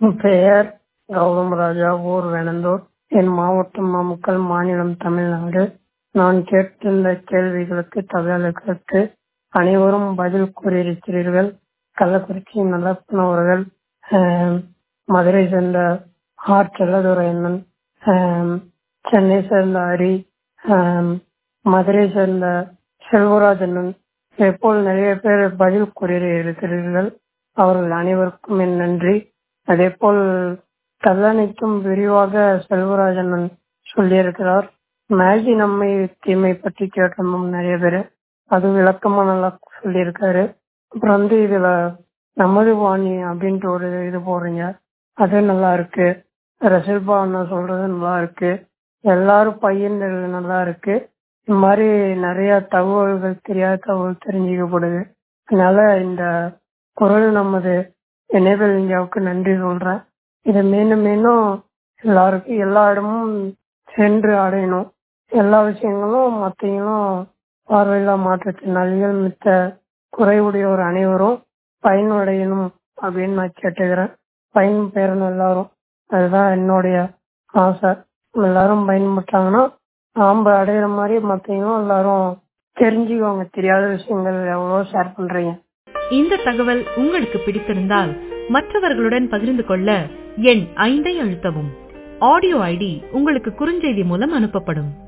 என் பெயர் கௌதம் ராஜா, ஊர் வேணந்தூர். என் மாவட்டம் நாமக்கல், மாநிலம் தமிழ்நாடு. நான் கேட்டிருந்த கேள்விகளுக்கு தகவல்களுக்கு அனைவரும் பதில் கூறியிருக்கிறீர்கள். கள்ளக்குறிச்சி நல்லப்பன் அவர்கள், மதுரை சேர்ந்த ஆர் செல்லதுரை அண்ணன், சென்னை சேர்ந்த ஹரி, மதுரை சேர்ந்த செல்வராஜ் அண்ணன், இதேபோல் நிறைய பேர் பதில் கூறியிருக்கிறீர்கள். அவர்கள் அனைவருக்கும் என் நன்றி. அதேபோல் கல்லணைக்கும் விரிவாக செல்வராஜ் அண்ணன் சொல்லியிருக்கிறார். மேகி நன்மை தீமை பற்றி கேட்டிருந்தோம் நிறைய பேர், அது விளக்கமா நல்லா சொல்லியிருக்காரு. அப்புறம் இதுல நமது வாணி அப்படின்ட்டு ஒரு இது போடுறீங்க, அது நல்லா இருக்கு. ரசில்பா அண்ணன் சொல்றது நல்லா இருக்கு. எல்லாரும் பையன்கள் நல்லா இருக்கு. இந்த மாதிரி நிறைய தகவல்கள், தெரியாத தகவல் தெரிஞ்சுக்கப்படுது. அதனால இந்த குரல் நமது எனேபிள் இந்தியாவுக்கு நன்றி சொல்றேன். இதை மீண்டும் மீண்டும் எல்லாருக்கும் எல்லா இடமும் சென்று அடையணும். எல்லா விஷயங்களும் மற்றவங்களும் பார்வையில்லா மாற்றுத்திறனாளிகள் மித்த குறைவுடையோர் அனைவரும் பயனடையணும் அப்படின்னு நான் கேட்டுக்கிறேன். பயன் பெறணும் எல்லாரும், அதுதான் என்னுடைய ஆசை. எல்லாரும் பயன்பட்டாங்கன்னா நாம் அடையிற மாதிரி மற்றவங்களும் எல்லாரும் தெரிஞ்சுக்குவாங்க. தெரியாத விஷயங்கள் எவ்வளோ ஷேர் பண்றீங்க. இந்த தகவல் உங்களுக்கு பிடித்திருந்தால் மற்றவர்களுடன் பகிர்ந்து கொள்ள எண் 5 அழுத்தவும். ஆடியோ ஐடி உங்களுக்கு குறுஞ்செய்தி மூலம் அனுப்பப்படும்.